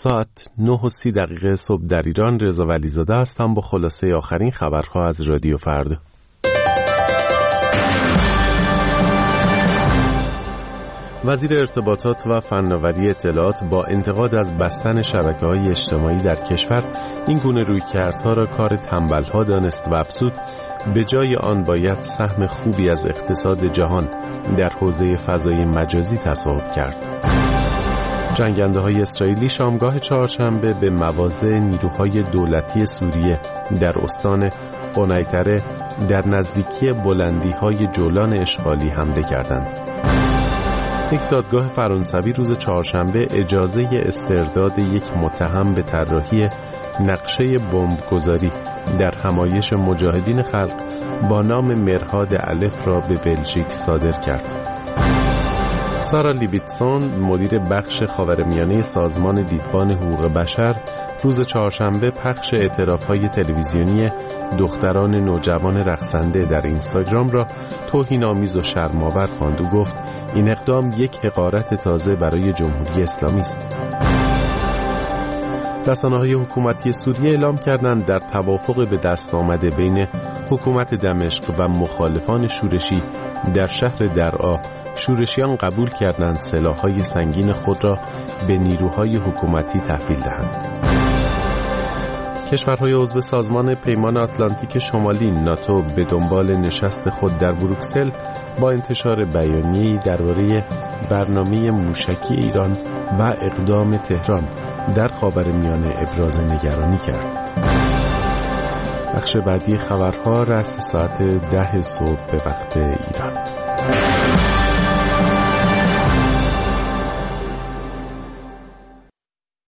ساعت 9:30 صبح در ایران. رضا ولیزاده هستم با خلاصه آخرین خبرها از رادیو فردا. وزیر ارتباطات و فناوری اطلاعات با انتقاد از بستن شبکه‌های اجتماعی در کشور این گونه رویکردها را کار تنبل‌ها دانست و افزود به جای آن باید سهم خوبی از اقتصاد جهان در حوزه فضای مجازی تصاحب کرد. جنگنده‌های اسرائیلی شامگاه چهارشنبه به مواضع نیروهای دولتی سوریه در استان قنیطره در نزدیکی بلندی‌های جولان اشغالی حمله کردند. یک دادگاه فرانسوی روز چهارشنبه اجازه استرداد یک متهم به طراحی نقشه بمبگذاری در همایش مجاهدین خلق با نام مرهاد الف را به بلژیک صادر کرد. سارا لیویتسون مدیر بخش خاورمیانه سازمان دیدبان حقوق بشر روز چهارشنبه پخش اعتراف‌های تلویزیونی دختران نوجوان رقصنده در اینستاگرام را توهین‌آمیز و شرم‌آور خواند و گفت این اقدام یک حقارت تازه برای جمهوری اسلامی است. رسانه‌های حکومتی سوریه اعلام کردند در توافق به دست آمده بین حکومت دمشق و مخالفان شورشی در شهر درعا، شورشیان قبول کردند سلاح‌های سنگین خود را به نیروهای حکومتی تحویل دهند. کشورهای عضو سازمان پیمان آتلانتیک شمالی ناتو به دنبال نشست خود در بروکسل با انتشار بیانیه‌ای درباره برنامه موشکی ایران و اقدام تهران در خاورمیانه ابراز نگرانی کرد. بخش بعدی خبرها رأس ساعت 10 صبح به وقت ایران.